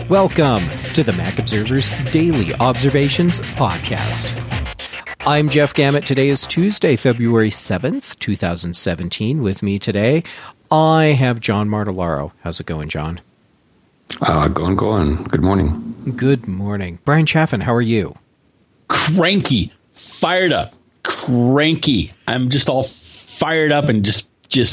Welcome to the Mac Observer's Daily Observations Podcast. I'm Jeff Gamet. Today is Tuesday, February 7th, 2017. With me today, I have John Martellaro. How's it going, John? Going. Good morning. Good morning. Brian Chaffin, how are you? Cranky. Fired up. Cranky. I'm just all fired up and just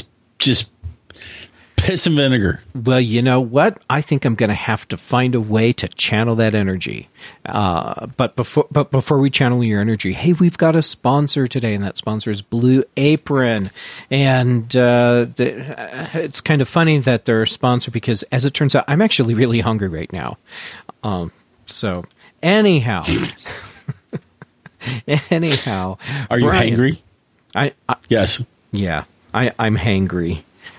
piss and vinegar. Well, you know what? I think I'm going to have to find a way to channel that energy. But before we channel your energy, hey, we've got a sponsor today, and that sponsor is Blue Apron. And it's kind of funny that they're a sponsor because, as it turns out, I'm actually really hungry right now. So anyhow, are you hangry? Yes. Yeah, I'm hangry.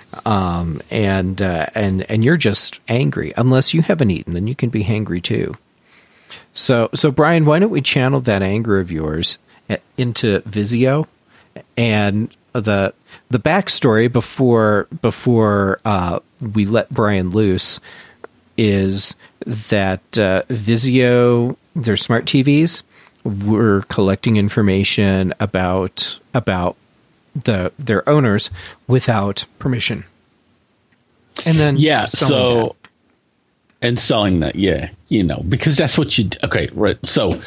And you're just angry. Unless you haven't eaten, then you can be hangry too. So Brian, why don't we channel that anger of yours into Vizio? And the backstory before we let Brian loose is that Vizio, their smart TVs, were collecting information about their owners without permission. And then selling that, because that's what you okay, right. So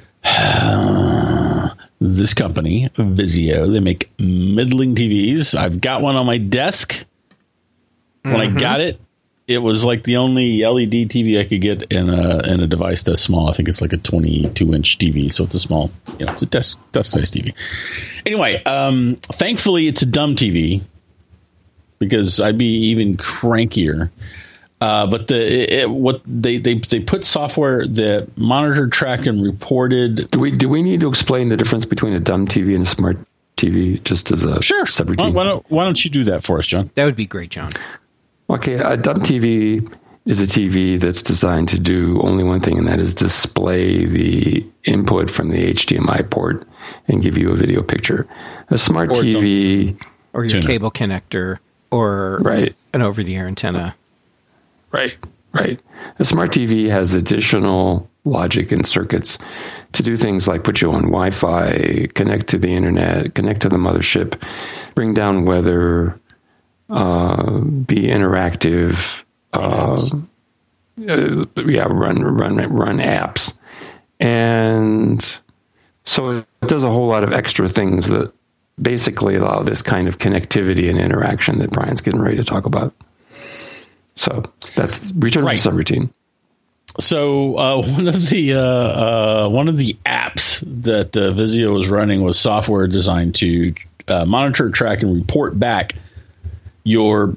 this company, Vizio, they make middling TVs. I've got one on my desk. When I got it, it was like the only LED TV I could get in a device that's small. I think it's like a 22-inch TV, so it's a small, it's a desk size TV. Anyway, thankfully it's a dumb TV because I'd be even crankier. But they put software that monitored, tracked, and reported. Do we need to explain the difference between a dumb TV and a smart TV just as a separate team? Why don't you do that for us, John? That would be great, John. Okay, a dumb TV is a TV that's designed to do only one thing, and that is display the input from the HDMI port and give you a video picture. A smart TV... Or your cable connector, or an over-the-air antenna. Right. A smart TV has additional logic and circuits to do things like put you on Wi-Fi, connect to the internet, connect to the mothership, bring down weather... be interactive, run apps. And so it does a whole lot of extra things that basically allow this kind of connectivity and interaction that Brian's getting ready to talk about. So that's return to subroutine. So one of the apps that Vizio was running was software designed to monitor, track, and report back your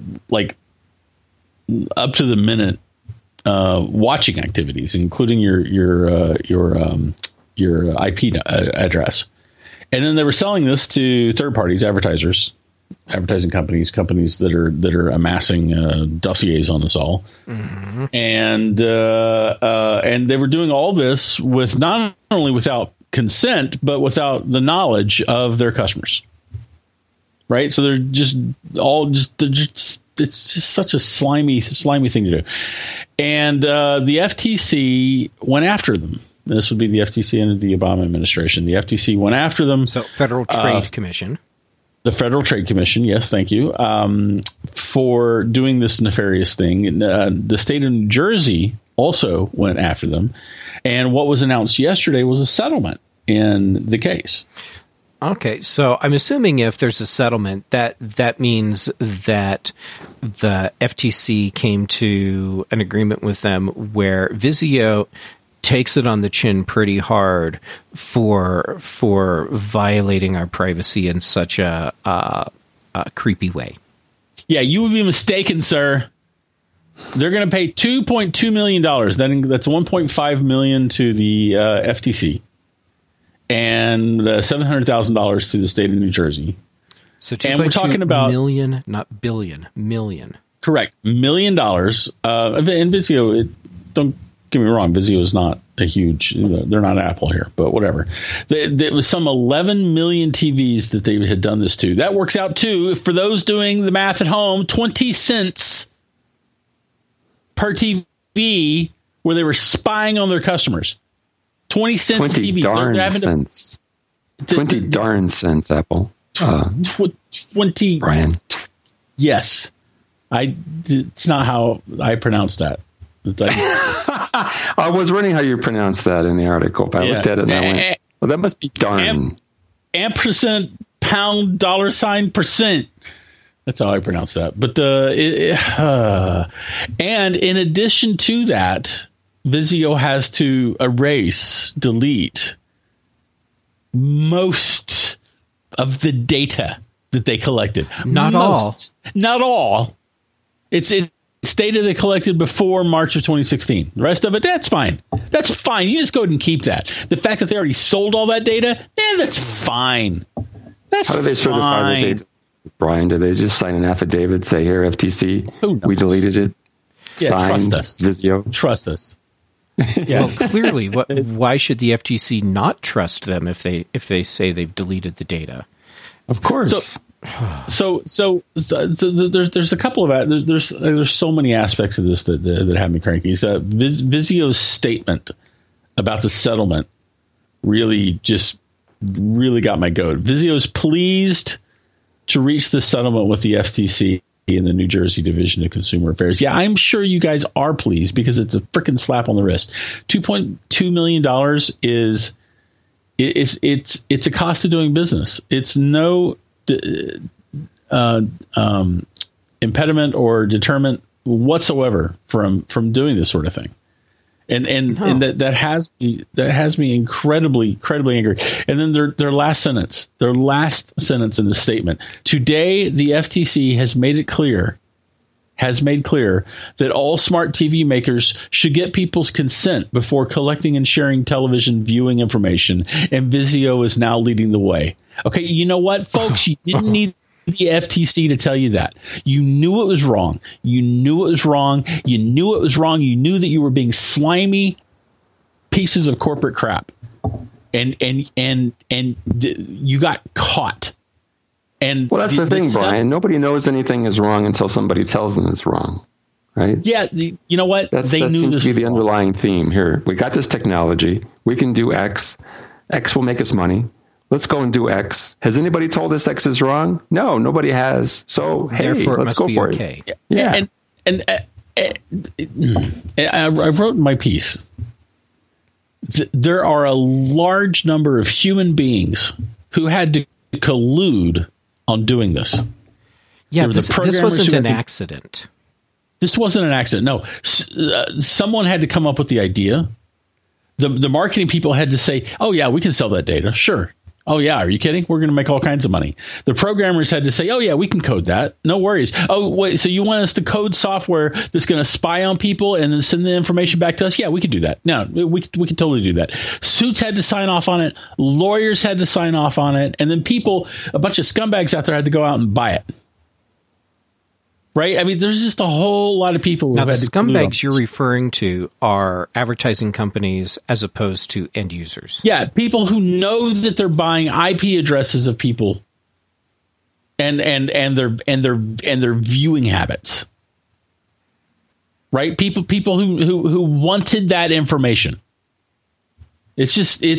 up to the minute watching activities, including your IP address. And then they were selling this to third parties, advertising companies that are amassing dossiers on us all. Mm-hmm. And they were doing all this with not only without consent, but without the knowledge of their customers. Right. So they're just it's just such a slimy thing to do. And the FTC went after them. This would be the FTC under the Obama administration. The FTC went after them. So Federal Trade Commission. The Federal Trade Commission. Yes. Thank you. For doing this nefarious thing. The state of New Jersey also went after them. And what was announced yesterday was a settlement in the case. Okay, so I'm assuming if there's a settlement, that means that the FTC came to an agreement with them where Vizio takes it on the chin pretty hard for violating our privacy in such a creepy way. Yeah, you would be mistaken, sir. They're going to pay $2.2 million. That's $1.5 million to the FTC. And $700,000 to the state of New Jersey. So we're talking about million, not billion, million. Correct. $1 million. And Vizio, don't get me wrong, Vizio is not a huge, they're not Apple here, but whatever. There was some 11 million TVs that they had done this to. That works out to, for those doing the math at home, 20 cents per TV where they were spying on their customers. 20 cents 20 TV. darn cents. 20 darn cents, Apple. 20. Brian. Yes. It's not how I pronounce that. I was wondering how you pronounce that in the article, but I looked at it and I went, well, that must be darn. Ampersand, pound, $, percent. That's how I pronounce that. But and in addition to that, Vizio has to delete most of the data that they collected. Not all. It's data they collected before March of 2016. The rest of it, that's fine. That's fine. You just go ahead and keep that. The fact that they already sold all that data, that's fine. That's How do they certify the data, Brian? Do they just sign an affidavit, say, here, FTC, we deleted it, signed, trust us. Vizio? Trust us. Yeah. Well, clearly, why should the FTC not trust them if they say they've deleted the data? Of course. So there's a couple of there's so many aspects of this that have me cranky. So Vizio's statement about the settlement really got my goat. Vizio's pleased to reach the settlement with the FTC in the New Jersey Division of Consumer Affairs. Yeah, I'm sure you guys are pleased because it's a freaking slap on the wrist. $2.2 million is it's a cost of doing business. It's no impediment or deterrent whatsoever from doing this sort of thing. And that has me incredibly angry. And then their last sentence in the statement. Today, the FTC has made clear that all smart TV makers should get people's consent before collecting and sharing television viewing information, and Vizio is now leading the way. Okay, you know what, folks? You didn't need the FTC to tell you that. You knew it was wrong. You knew it was wrong. You knew that you were being slimy pieces of corporate crap, and you got caught. And well, that's the thing, Brian. Nobody knows anything is wrong until somebody tells them it's wrong, right? Yeah, you know what? That seems to be the underlying theme here. We got this technology. We can do X. X will make us money. Let's go and do X. Has anybody told us X is wrong? No, nobody has. So, hey, let's go for it. Yeah. And I wrote in my piece, there are a large number of human beings who had to collude on doing this. Yeah, this wasn't an accident. This wasn't an accident. No, someone had to come up with the idea. The marketing people had to say, "Oh yeah, we can sell that data." Sure. Oh yeah, are you kidding? We're going to make all kinds of money. The programmers had to say, "Oh yeah, we can code that. No worries." Oh wait, so you want us to code software that's going to spy on people and then send the information back to us? Yeah, we could do that. No, we can totally do that. Suits had to sign off on it. Lawyers had to sign off on it, and then a bunch of scumbags out there had to go out and buy it. Right? I mean, there's just a whole lot of people. Now, the scumbags you're referring to are advertising companies as opposed to end users. Yeah, people who know that they're buying IP addresses of people and their viewing habits. Right? People who wanted that information. It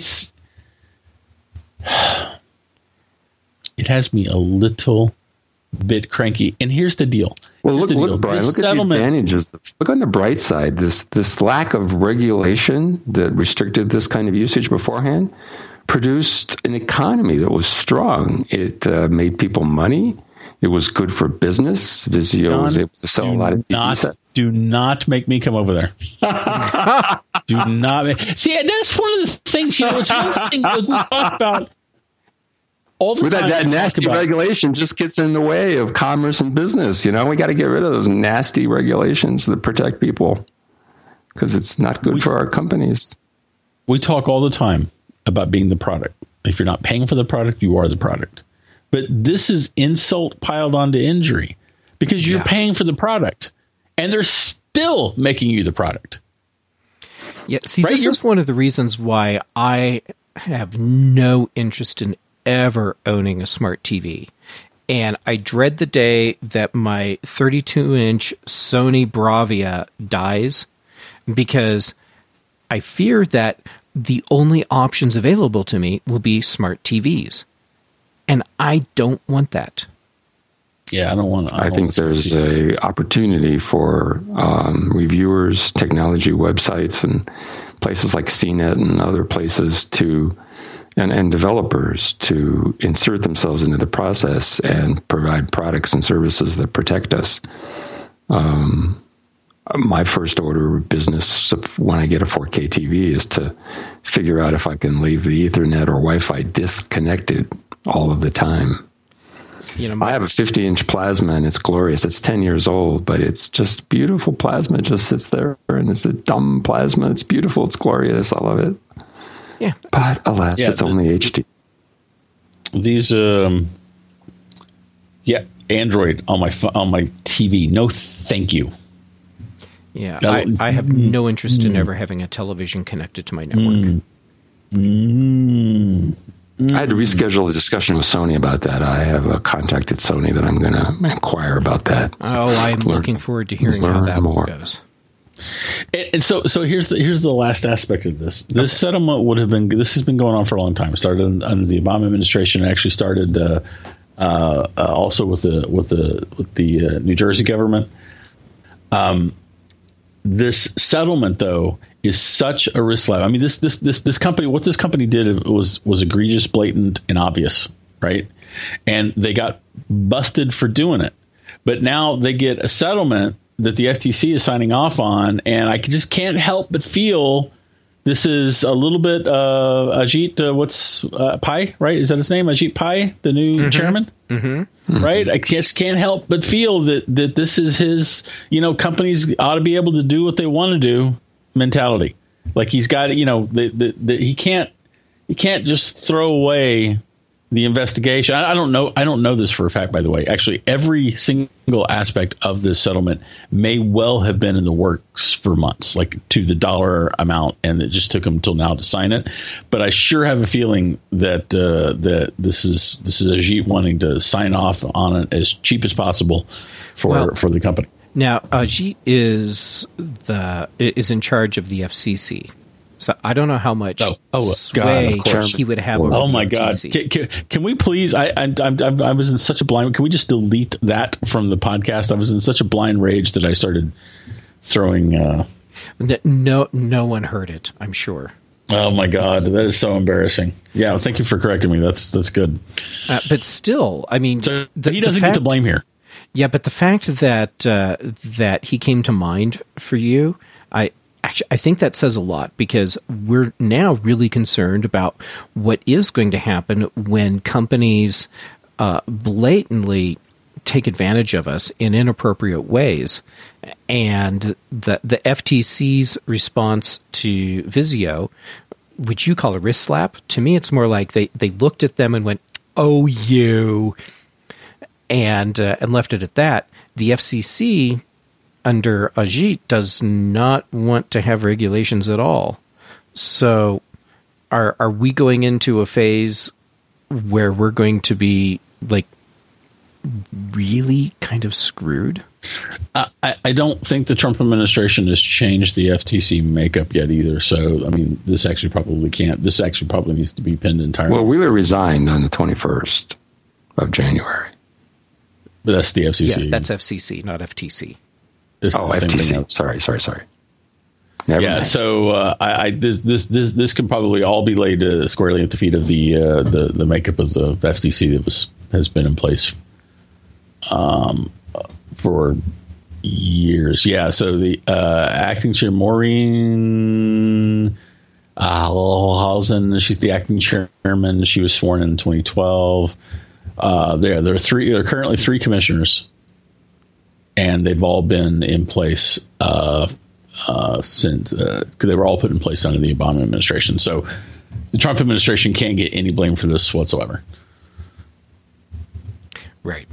has me a little bit cranky. And here's the deal. Well, look, Brian, look at the advantages. Look on the bright side. This lack of regulation that restricted this kind of usage beforehand produced an economy that was strong. It made people money. It was good for business. Vizio was able to sell a lot of TV sets. Do not make me come over there. Do not. See, that's one of the things, it's one thing that we talk about all the time. That nasty regulation just gets in the way of commerce and business. We got to get rid of those nasty regulations that protect people because it's not good for our companies. We talk all the time about being the product. If you're not paying for the product, you are the product. But this is insult piled onto injury because you're paying for the product and they're still making you the product. Yeah. See, right? This is one of the reasons why I have no interest in ever owning a smart TV. And I dread the day that my 32-inch Sony Bravia dies because I fear that the only options available to me will be smart TVs. And I don't want that. Yeah, I think there's a opportunity for reviewers, technology websites, and places like CNET and other places and developers to insert themselves into the process and provide products and services that protect us. My first order of business when I get a 4K TV is to figure out if I can leave the Ethernet or Wi-Fi disconnected all of the time. I have a 50-inch plasma, and it's glorious. It's 10 years old, but it's just beautiful plasma. It just sits there, and it's a dumb plasma. It's beautiful. It's glorious. I love it. Yeah. But alas, it's only HD. These, Android on my TV. No, thank you. Yeah, I have no interest in ever having a television connected to my network. I had to reschedule a discussion with Sony about that. I have a contact at Sony that I'm going to inquire about that. Oh, I'm looking forward to hearing how that one goes. And so here's the last aspect of this. This settlement this has been going on for a long time. It started under the Obama administration. It actually started also with the New Jersey government. This settlement, though, is such a risk slap. I mean, this company, what this company did was egregious, blatant, and obvious, right? And they got busted for doing it. But now they get a settlement that the FTC is signing off on, and I just can't help but feel this is a little bit Ajit, Pai, right? Is that his name? Ajit Pai, the new chairman? Mm-hmm. Right? I just can't help but feel that this is his, companies ought to be able to do what they want to do mentality. Like he's got, he can't just throw away the investigation. I don't know this for a fact, by the way. Actually, every single aspect of this settlement may well have been in the works for months, like to the dollar amount, and it just took them until now to sign it. But I sure have a feeling that that this is Ajit wanting to sign off on it as cheap as possible for the company. Now, Ajit is in charge of the FCC. So I don't know how much sway he would have over Oh my God! Can we please? I was in such a blind. Can we just delete that from the podcast? I was in such a blind rage that I started throwing. No one heard it, I'm sure. Oh my God, that is so embarrassing. Yeah, thank you for correcting me. That's good. But still, I mean, so he doesn't get to blame here. Yeah, but the fact that that he came to mind for you, I think that says a lot, because we're now really concerned about what is going to happen when companies blatantly take advantage of us in inappropriate ways. And the FTC's response to Vizio, which you call a wrist slap, to me it's more like they looked at them and went, "Oh, you," and left it at that. The FCC under Ajit does not want to have regulations at all. So are we going into a phase where we're going to be like really kind of screwed? I don't think the Trump administration has changed the FTC makeup yet either. So, I mean, this actually probably needs to be pinned entirely. Well, we were resigned on the 21st of January. But that's the FCC. Yeah, that's FCC, not FTC. FTC. Sorry. Never mind. So this can probably all be laid squarely at the feet of the makeup of the FTC that has been in place for years. Yeah. So the acting chair Maureen Halsen, she's the acting chairman. She was sworn in 2012. There are currently 3 commissioners. And they've all been in place since they were all put in place under the Obama administration. So the Trump administration can't get any blame for this whatsoever. Right.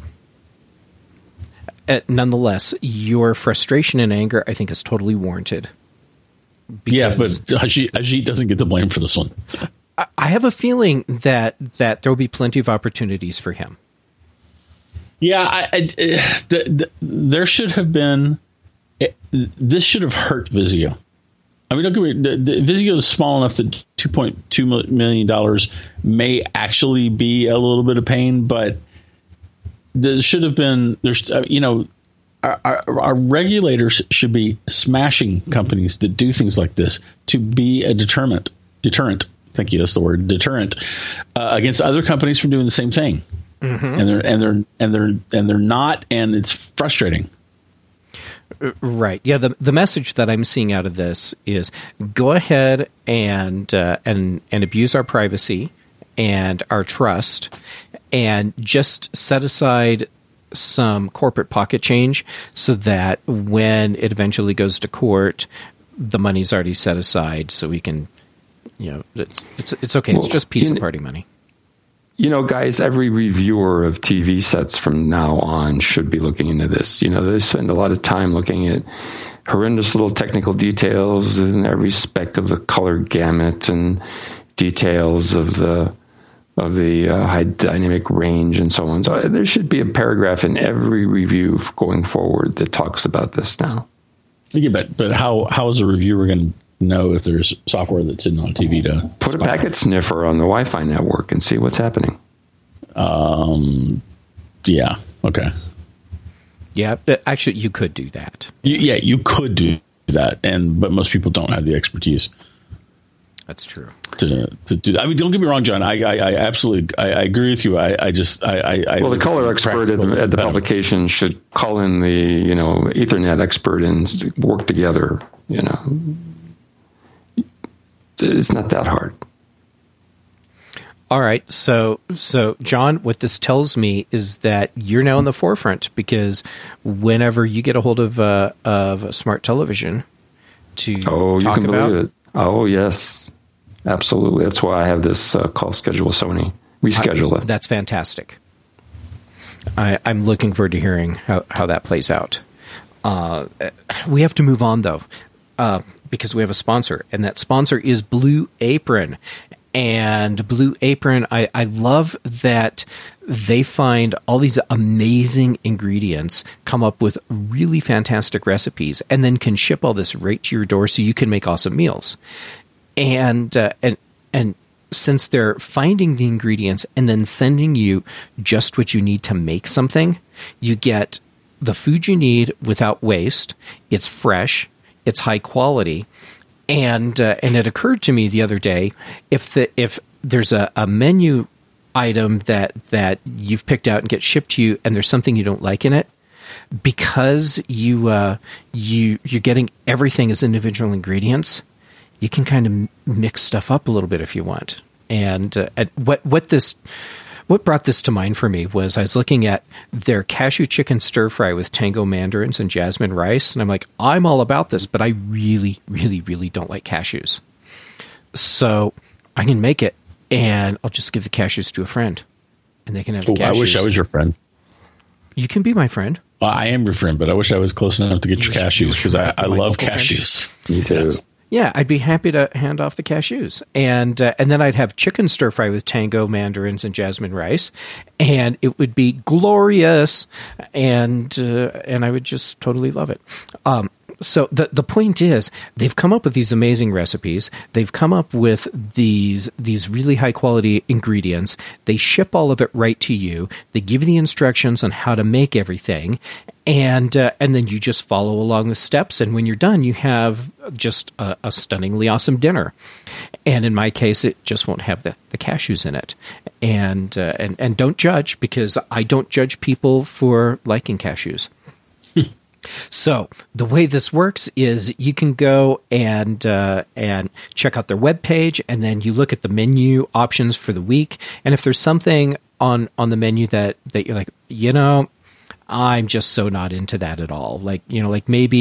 Nonetheless, your frustration and anger, I think, is totally warranted. Yeah, but Ajit doesn't get the blame for this one. I have a feeling that there will be plenty of opportunities for him. Yeah, there should have been. This should have hurt Vizio. I mean, don't get me. The Vizio is small enough that $2.2 million may actually be a little bit of pain, but there should have been. There's, our regulators should be smashing companies that do things like this to be a deterrent. Thank you. That's the word, deterrent, against other companies from doing the same thing. Mm-hmm. And they're not, and it's frustrating. Right. Yeah. The message that I'm seeing out of this is go ahead and abuse our privacy and our trust, and just set aside some corporate pocket change so that when it eventually goes to court, the money's already set aside, so we can, it's okay. It's just pizza party money. Guys, every reviewer of TV sets from now on should be looking into this. They spend a lot of time looking at horrendous little technical details in every spec of the color gamut and details of the high dynamic range and so on. So there should be a paragraph in every review going forward that talks about this now. Yeah, but how is a reviewer going to know if there's software that's hidden on TV to put a packet sniffer on the Wi-Fi network and see what's happening? Yeah. Okay. Yeah. Actually, you could do that. You could do that, but most people don't have the expertise. That's true. To do that. I mean, don't get me wrong, John. I absolutely agree with you. I the color expert at the publication should call in the Ethernet expert and work together. It's not that hard. All right. So John, what this tells me is that you're now in the forefront, because whenever you get a hold of a smart television to you can believe it. Oh, yes, absolutely. That's why I have this call schedule with Sony. Reschedule it. That's fantastic. I'm looking forward to hearing how that plays out. We have to move on, though, because we have a sponsor, and that sponsor is Blue Apron. And Blue Apron, I love that they find all these amazing ingredients, come up with really fantastic recipes, and then can ship all this right to your door so you can make awesome meals. And since they're finding the ingredients and then sending you just what you need to make something, you get the food you need without waste. It's fresh. It's high quality. And it occurred to me the other day, if there's a menu item that you've picked out and gets shipped to you, and there's something you don't like in it, because you're getting everything as individual ingredients, you can kind of mix stuff up a little bit if you want. And what brought this to mind for me was I was looking at their cashew chicken stir fry with tango mandarins and jasmine rice, and I'm like, I'm all about this, but I really, really, really don't like cashews. So I can make it, and I'll just give the cashews to a friend, and they can have the cashews. I wish I was your friend. You can be my friend. Well, I am your friend, but I wish I was close enough to get your cashews, because I love cashews. Me too. Yes. Yeah, I'd be happy to hand off the cashews, and then I'd have chicken stir fry with tango mandarins and jasmine rice, and it would be glorious, and I would just totally love it. So the point is, they've come up with these amazing recipes. They've come up with these really high quality ingredients. They ship all of it right to you. They give you the instructions on how to make everything, and then you just follow along the steps. And when you're done, you have just a stunningly awesome dinner. And in my case, it just won't have the cashews in it. And don't judge, because I don't judge people for liking cashews. So the way this works is you can go and check out their webpage, and then you look at the menu options for the week. And if there's something on the menu that you're like, I'm just so not into that at all. Like maybe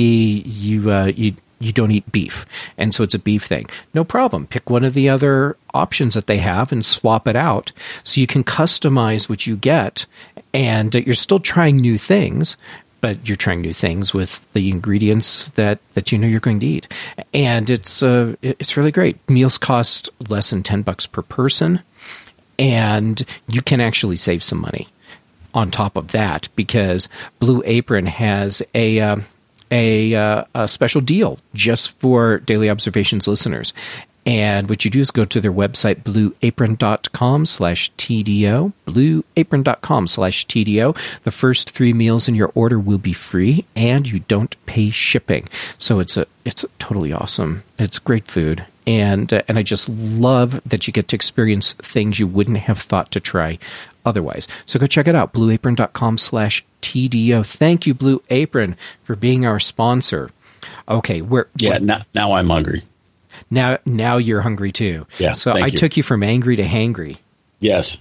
you don't eat beef, and so it's a beef thing. No problem. Pick one of the other options that they have and swap it out, so you can customize what you get, and you're still trying new things. But you're trying new things with the ingredients that you're going to eat, and it's really great. Meals cost less than $10 per person, and you can actually save some money on top of that, because Blue Apron has a a special deal just for Daily Observations listeners. And what you do is go to their website, blueapron.com/TDO, blueapron.com/TDO. The first 3 meals in your order will be free, and you don't pay shipping. So it's totally awesome. It's great food. And I just love that you get to experience things you wouldn't have thought to try otherwise. So go check it out, blueapron.com/TDO. Thank you, Blue Apron, for being our sponsor. Okay, now I'm hungry. Now you're hungry too. Yeah. So I took you from angry to hangry. Yes.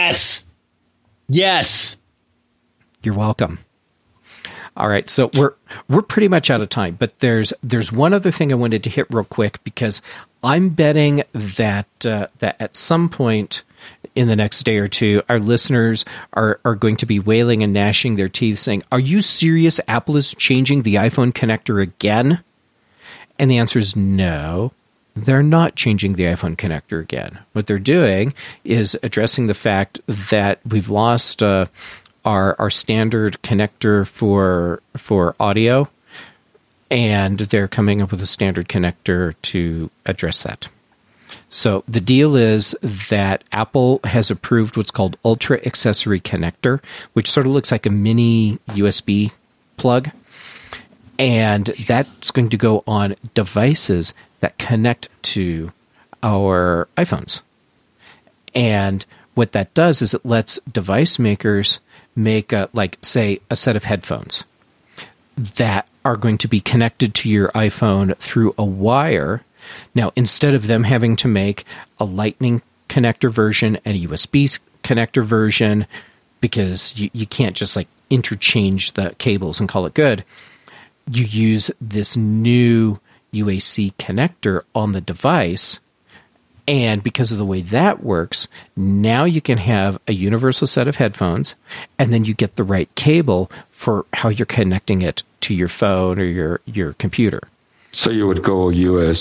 You're welcome. All right, so we're pretty much out of time, but there's one other thing I wanted to hit real quick, because I'm betting that that at some point in the next day or two, our listeners are going to be wailing and gnashing their teeth saying, "Are you serious? Apple is changing the iPhone connector again?" And the answer is no. They're not changing the iPhone connector again. What they're doing is addressing the fact that we've lost our standard connector for audio, and they're coming up with a standard connector to address that. So the deal is that Apple has approved what's called Ultra Accessory Connector, which sort of looks like a mini USB plug. And that's going to go on devices that connect to our iPhones. And what that does is it lets device makers make, say, a set of headphones that are going to be connected to your iPhone through a wire. Now, instead of them having to make a Lightning connector version and a USB connector version, because you can't just interchange the cables and call it good, you use this new UAC connector on the device. And because of the way that works, now you can have a universal set of headphones, and then you get the right cable for how you're connecting it to your phone or your computer. So you would go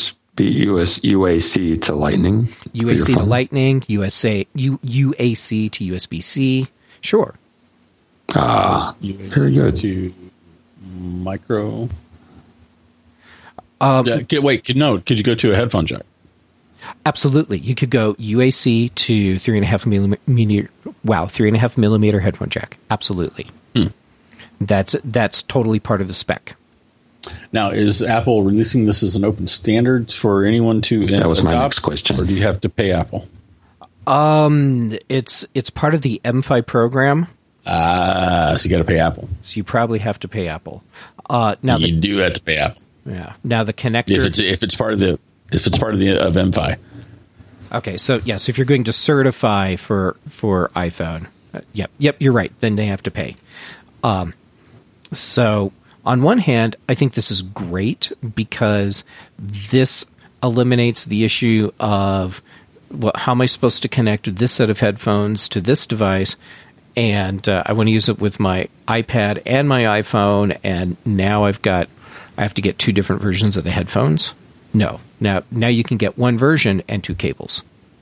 UAC to Lightning? UAC to Lightning, UAC to USB-C. Sure. Very good. To micro. Could you go to a headphone jack? Absolutely. You could go UAC to 3.5 millimeter headphone jack. Absolutely. That's totally part of the spec. Now, is Apple releasing this as an open standard for anyone to adopt? That was my next question. Or do you have to pay Apple? It's part of the M5 program. So you got to pay Apple. So you probably have to pay Apple. You do have to pay Apple. Yeah. Now the connector, if it's part of the M5. Okay, so yes, if you're going to certify for iPhone, yep, you're right. Then they have to pay. So on one hand, I think this is great because this eliminates the issue of how am I supposed to connect this set of headphones to this device, and I want to use it with my iPad and my iPhone, and now I have to get 2 different versions of the headphones. No. Now you can get 1 version and 2 cables.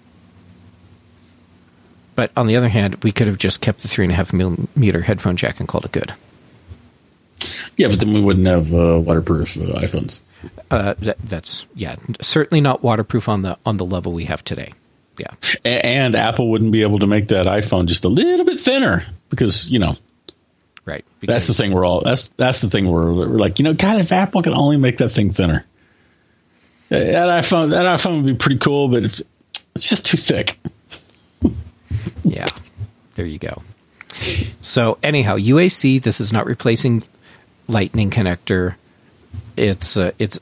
But on the other hand, we could have just kept the 3.5 millimeter headphone jack and called it good. Yeah, but then we wouldn't have waterproof iPhones. That's certainly not waterproof on the level we have today. Yeah, and Apple wouldn't be able to make that iPhone just a little bit thinner because right. That's the thing. That's the thing we're like, God, if Apple could only make that thing thinner. That iPhone would be pretty cool, but it's just too thick. Yeah, there you go. So anyhow, UAC. This is not replacing Lightning connector. It's the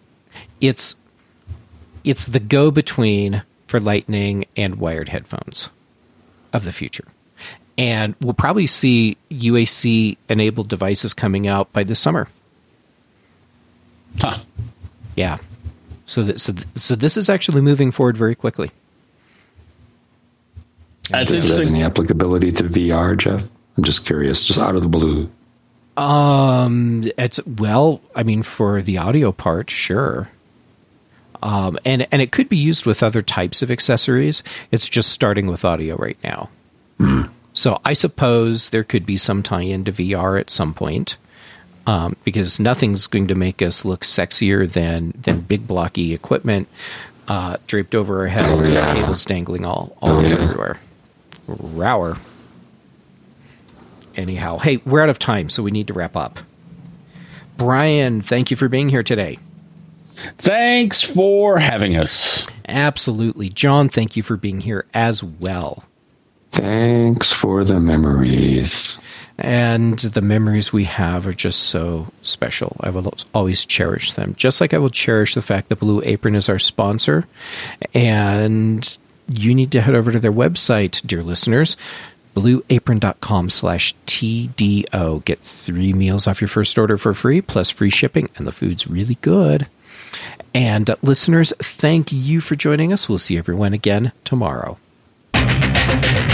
go-between for Lightning and wired headphones of the future, and we'll probably see UAC-enabled devices coming out by this summer. Huh? Yeah. So this is actually moving forward very quickly. That's Does it have interesting. any applicability to VR, Jeff? I'm just curious, just out of the blue. For the audio part, sure. And it could be used with other types of accessories. It's just starting with audio right now. So I suppose there could be some tie-in to VR at some point. because nothing's going to make us look sexier than big blocky equipment draped over our heads with cables dangling all everywhere. Rower. Anyhow, hey, we're out of time, so we need to wrap up. Brian, thank you for being here today. Thanks for having us. Absolutely. John, thank you for being here as well. Thanks for the memories. And the memories we have are just so special. I will always cherish them. Just like I will cherish the fact that Blue Apron is our sponsor. And you need to head over to their website, dear listeners, blueapron.com/TDO. Get 3 meals off your first order for free, plus free shipping, and the food's really good. And listeners, thank you for joining us. We'll see everyone again tomorrow.